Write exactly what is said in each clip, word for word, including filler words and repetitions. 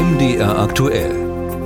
M D R aktuell.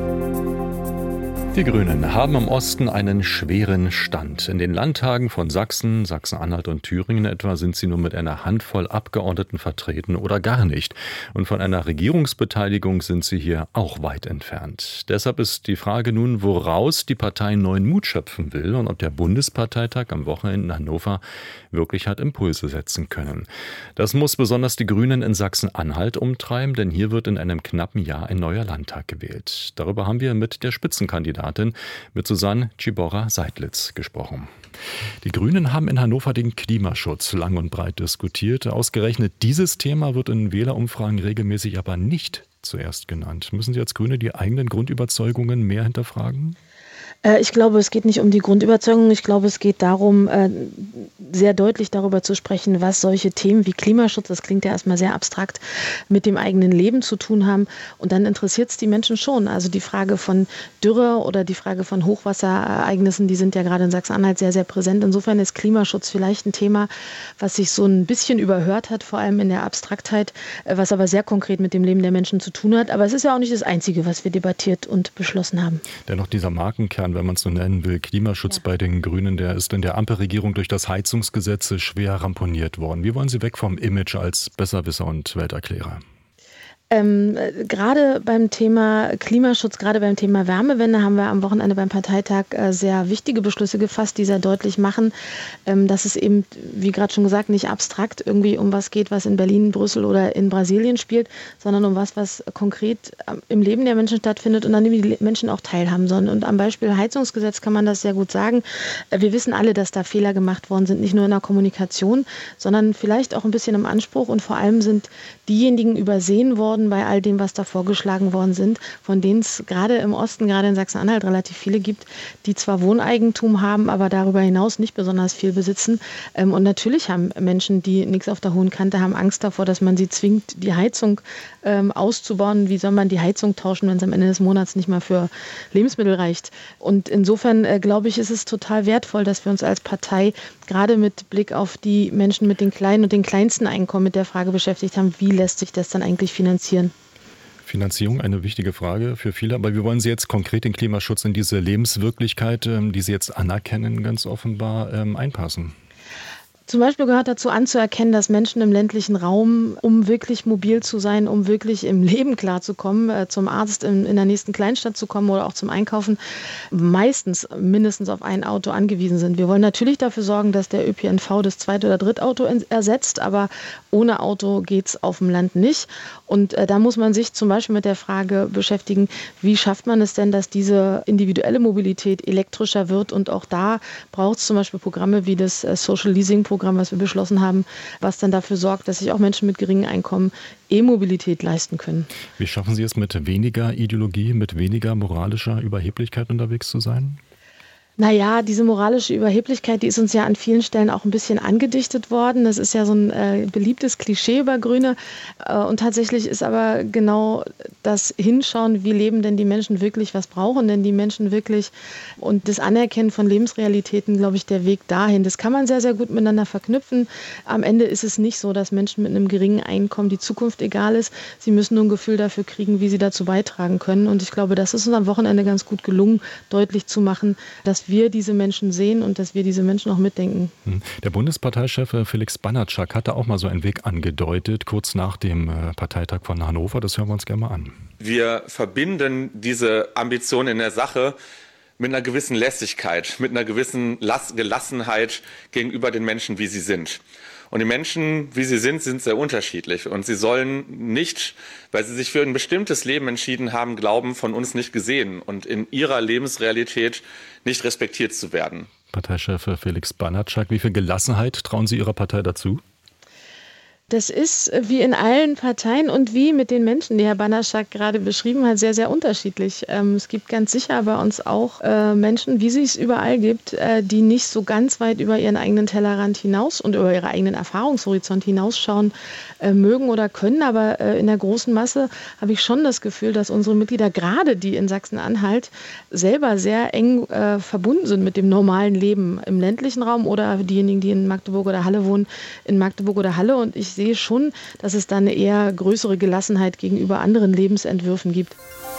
Die Grünen haben im Osten einen schweren Stand. In den Landtagen von Sachsen, Sachsen-Anhalt und Thüringen etwa sind sie nur mit einer Handvoll Abgeordneten vertreten oder gar nicht. Und von einer Regierungsbeteiligung sind sie hier auch weit entfernt. Deshalb ist die Frage nun, woraus die Partei neuen Mut schöpfen will und ob der Bundesparteitag am Wochenende in Hannover wirklich hat Impulse setzen können. Das muss besonders die Grünen in Sachsen-Anhalt umtreiben, denn hier wird in einem knappen Jahr ein neuer Landtag gewählt. Darüber haben wir mit der Spitzenkandidatin mit Susanne Tschiborra-Seidlitz gesprochen. Die Grünen haben in Hannover den Klimaschutz lang und breit diskutiert. Ausgerechnet dieses Thema wird in Wählerumfragen regelmäßig aber nicht zuerst genannt. Müssen Sie als Grüne die eigenen Grundüberzeugungen mehr hinterfragen? Ich glaube, es geht nicht um die Grundüberzeugung. Ich glaube, es geht darum, sehr deutlich darüber zu sprechen, was solche Themen wie Klimaschutz, das klingt ja erstmal sehr abstrakt, mit dem eigenen Leben zu tun haben. Und dann interessiert es die Menschen schon. Also die Frage von Dürre oder die Frage von Hochwasserereignissen, die sind ja gerade in Sachsen-Anhalt sehr, sehr präsent. Insofern ist Klimaschutz vielleicht ein Thema, was sich so ein bisschen überhört hat, vor allem in der Abstraktheit, was aber sehr konkret mit dem Leben der Menschen zu tun hat. Aber es ist ja auch nicht das Einzige, was wir debattiert und beschlossen haben. Dennoch dieser Markenkern, wenn man es so nennen will, Klimaschutz ja. bei den Grünen, der ist in der Ampelregierung durch das Heizungsgesetz schwer ramponiert worden. Wie wollen Sie weg vom Image als Besserwisser und Welterklärer? Ähm, gerade beim Thema Klimaschutz, gerade beim Thema Wärmewende haben wir am Wochenende beim Parteitag äh, sehr wichtige Beschlüsse gefasst, die sehr deutlich machen, ähm, dass es eben, wie gerade schon gesagt, nicht abstrakt irgendwie um was geht, was in Berlin, Brüssel oder in Brasilien spielt, sondern um was, was konkret äh, im Leben der Menschen stattfindet und an dem die Menschen auch teilhaben sollen. Und am Beispiel Heizungsgesetz kann man das sehr gut sagen. Äh, wir wissen alle, dass da Fehler gemacht worden sind, nicht nur in der Kommunikation, sondern vielleicht auch ein bisschen im Anspruch, und vor allem sind diejenigen übersehen worden, bei all dem, was da vorgeschlagen worden sind, von denen es gerade im Osten, gerade in Sachsen-Anhalt relativ viele gibt, die zwar Wohneigentum haben, aber darüber hinaus nicht besonders viel besitzen. Und natürlich haben Menschen, die nichts auf der hohen Kante haben, Angst davor, dass man sie zwingt, die Heizung ähm, auszubauen. Wie soll man die Heizung tauschen, wenn es am Ende des Monats nicht mal für Lebensmittel reicht? Und insofern äh, glaube ich, ist es total wertvoll, dass wir uns als Partei gerade mit Blick auf die Menschen mit den kleinen und den kleinsten Einkommen mit der Frage beschäftigt haben, wie lässt sich das dann eigentlich finanzieren? Finanzierung, eine wichtige Frage für viele, aber wie wollen Sie jetzt konkret den Klimaschutz in diese Lebenswirklichkeit, die Sie jetzt anerkennen, ganz offenbar einpassen? Zum Beispiel gehört dazu anzuerkennen, dass Menschen im ländlichen Raum, um wirklich mobil zu sein, um wirklich im Leben klarzukommen, äh, zum Arzt in, in der nächsten Kleinstadt zu kommen oder auch zum Einkaufen, meistens mindestens auf ein Auto angewiesen sind. Wir wollen natürlich dafür sorgen, dass der Ö P N V das Zweit- oder Drittauto in, ersetzt, aber ohne Auto geht es auf dem Land nicht. Und äh, da muss man sich zum Beispiel mit der Frage beschäftigen, wie schafft man es denn, dass diese individuelle Mobilität elektrischer wird? Und auch da braucht es zum Beispiel Programme wie das äh, Social Leasing Programm, was wir beschlossen haben, was dann dafür sorgt, dass sich auch Menschen mit geringem Einkommen E-Mobilität leisten können. Wie schaffen Sie es, mit weniger Ideologie, mit weniger moralischer Überheblichkeit unterwegs zu sein? Naja, diese moralische Überheblichkeit, die ist uns ja an vielen Stellen auch ein bisschen angedichtet worden. Das ist ja so ein äh, beliebtes Klischee über Grüne. Äh, und tatsächlich ist aber genau das Hinschauen, wie leben denn die Menschen wirklich, was brauchen denn die Menschen wirklich, und das Anerkennen von Lebensrealitäten, glaube ich, der Weg dahin. Das kann man sehr, sehr gut miteinander verknüpfen. Am Ende ist es nicht so, dass Menschen mit einem geringen Einkommen die Zukunft egal ist. Sie müssen nur ein Gefühl dafür kriegen, wie sie dazu beitragen können. Und ich glaube, das ist uns am Wochenende ganz gut gelungen, deutlich zu machen, dass wir diese Menschen sehen und dass wir diese Menschen auch mitdenken. Der Bundesparteichef Felix Banatschak hatte auch mal so einen Weg angedeutet, kurz nach dem Parteitag von Hannover. Das hören wir uns gerne mal an. Wir verbinden diese Ambition in der Sache mit einer gewissen Lässigkeit, mit einer gewissen Gelassenheit gegenüber den Menschen, wie sie sind. Und die Menschen, wie sie sind, sind sehr unterschiedlich. Und sie sollen nicht, weil sie sich für ein bestimmtes Leben entschieden haben, glauben, von uns nicht gesehen und in ihrer Lebensrealität nicht respektiert zu werden. Parteichef Felix Banatschak, wie viel Gelassenheit trauen Sie Ihrer Partei dazu? Das ist wie in allen Parteien und wie mit den Menschen, die Herr Banatschak gerade beschrieben hat, sehr, sehr unterschiedlich. Ähm, es gibt ganz sicher bei uns auch äh, Menschen, wie sie es überall gibt, äh, die nicht so ganz weit über ihren eigenen Tellerrand hinaus und über ihren eigenen Erfahrungshorizont hinausschauen äh, mögen oder können. Aber äh, in der großen Masse habe ich schon das Gefühl, dass unsere Mitglieder, gerade die in Sachsen-Anhalt, selber sehr eng äh, verbunden sind mit dem normalen Leben im ländlichen Raum oder diejenigen, die in Magdeburg oder Halle wohnen, in Magdeburg oder Halle. Und ich sehe schon, dass es da eine eher größere Gelassenheit gegenüber anderen Lebensentwürfen gibt.